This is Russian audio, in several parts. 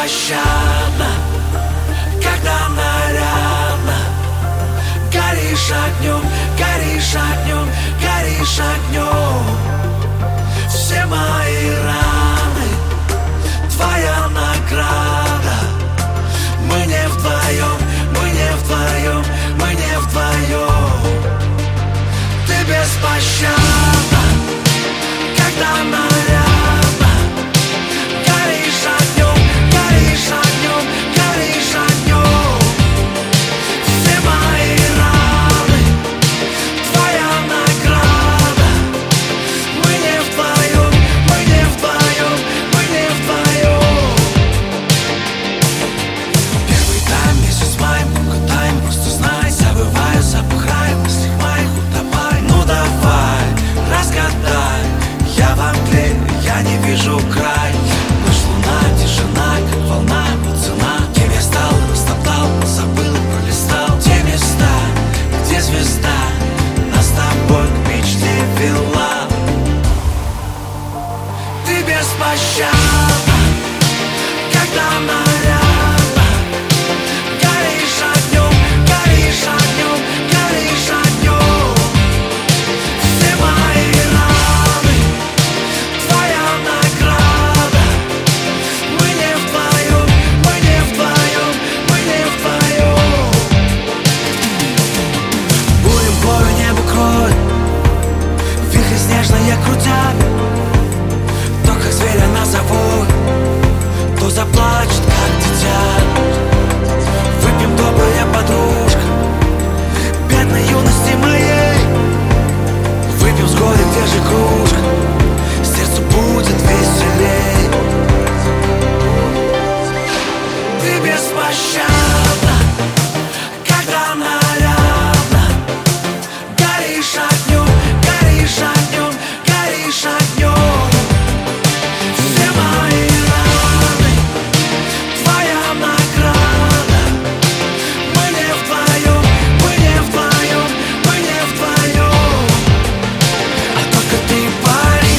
беспощадна, когда нарядно горишь огнем, горишь огнем, горишь огнем. Все мои раны твоя награда. Мы не вдвоем, мы не вдвоем, мы не вдвоем. Ты беспощадна, когда нарядно горишь огнем, горишь огнем, горишь огнем. Все мои раны твоя награда. Мы не вдвоем, мы не вдвоем, мы не вдвоем. Первый тайм, месяц май, много тайм, просто знай. Забываю, забухай, в мыслях моих утопай. Ну давай, разгадай, я во мгле, я не вижу край. Ночь, луна, тишина, как волна, вот цена. Кем я стал, растоптал, позабыл, пролистал те места, где звезда нас с тобой к мечте вела. Ты беспощадна, когда нарядно горишь огнем, горишь огнем, горишь огнем. Все мои раны твоя награда. Мы не вдвоем, мы не вдвоем, мы не вдвоем. Бурем бою небо кровь, вихрь снежные крутят. То как зверя назовут, то заплачет, как дитя. Выпьем, добрая подружка, бедной юности моей. Выпьем с горя, где же кружка, сердцу будет веселей. Ты беспощадна, когда нарядно горишь огнем, горишь огнем, горишь огнем. Все мои раны твоя награда. Мы не вдвоем, мы не вдвоем, мы не вдвоем. А только ты пари,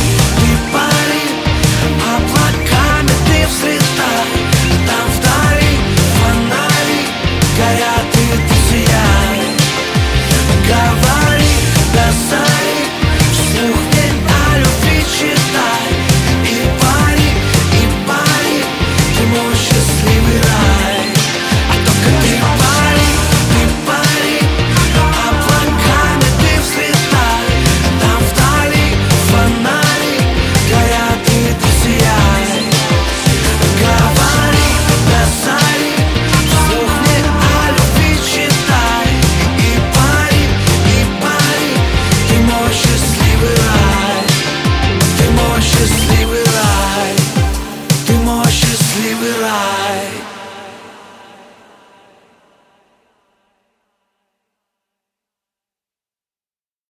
облаками ты взлетай. Там вдали фонари горят, и ты сияй. Говори до зари, вслух мне о любви читай. И пари, ты мой счастливый рай. А только ты пари, облаками ты взлетай. Там вдали фонари горят, и ты сияй. Говори до зари, вслух мне о любви читай. И пари, ты мой счастливый рай. Ты мой счастливый рай. Ты мой счастливый рай.